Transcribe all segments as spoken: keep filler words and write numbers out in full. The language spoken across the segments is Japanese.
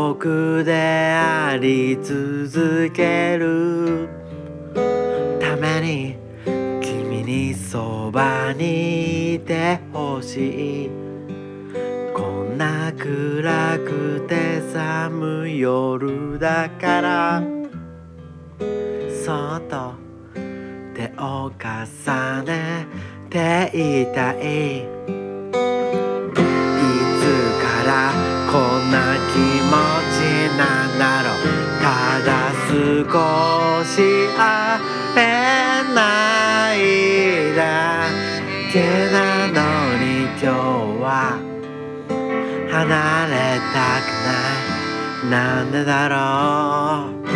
僕であり続けるために君にそばにいてほしい。こんな暗くて寒い夜だからそっと手を重ねていたい。いつからこんな気持ちなんだろう。ただ少し会えないだけなのに今日は離れたくない。なんでだろう。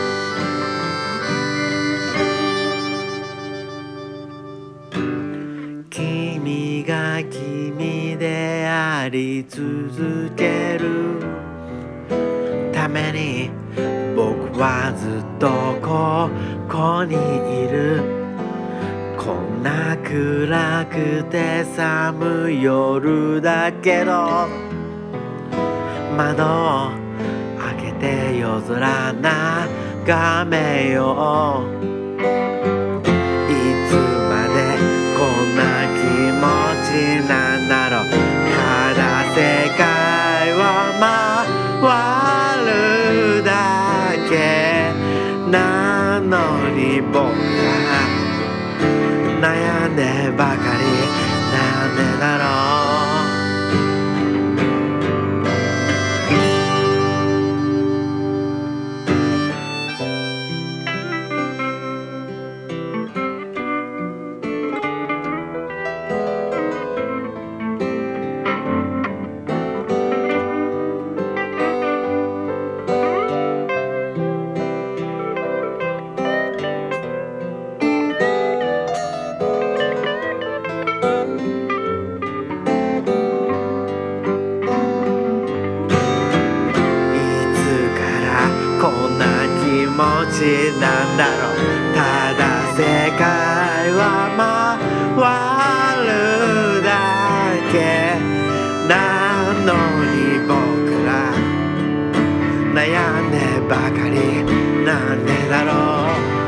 君が君であり続けるために僕はずっとここにいる。こんな暗くて寒い夜だけど窓を開けて夜空眺めよう。いつまでこんな気持ちなんだろう。ただ世界は回るだけなのに僕は悩んでばかり。なんでだろう。こんな気持ちなんだろう。ただ世界は回るだけなのに僕ら悩んでばかり。なんでだろう。